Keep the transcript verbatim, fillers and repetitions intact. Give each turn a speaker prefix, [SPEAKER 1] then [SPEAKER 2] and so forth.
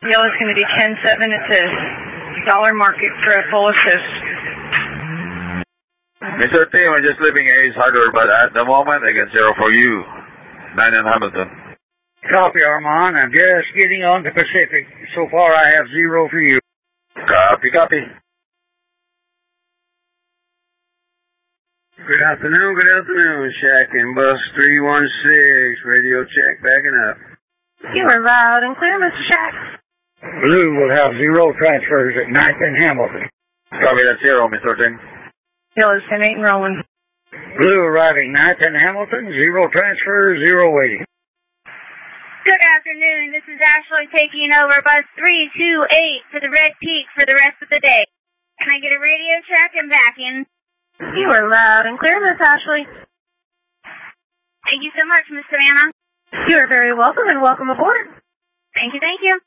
[SPEAKER 1] Yellow's going to be ten seven. It's a dollar market for a full assist.
[SPEAKER 2] Mister T, we're just leaving Ace Hardware, but at the moment I get zero for you. Nine in Hamilton.
[SPEAKER 3] Copy, Armand. I'm just getting on to Pacific. So far I have zero for you.
[SPEAKER 2] Copy, copy.
[SPEAKER 4] Good afternoon, good afternoon. Shack and Bus three one six. Radio check, backing up.
[SPEAKER 1] You are loud and clear, Mister Shack.
[SPEAKER 3] Blue will have zero transfers at ninth and Hamilton.
[SPEAKER 2] Copy that zero, Mister Ting.
[SPEAKER 1] Yellow's ten eight and rolling.
[SPEAKER 3] Blue arriving ninth and Hamilton, zero transfers, zero waiting.
[SPEAKER 5] Good afternoon, this is Ashley taking over bus three two eight for the Red Peak for the rest of the day. Can I get a radio check and back in?
[SPEAKER 1] You are loud and clear, Miss Ashley.
[SPEAKER 5] Thank you so much, Miss Savannah.
[SPEAKER 1] You are very welcome and welcome aboard.
[SPEAKER 5] Thank you, thank you.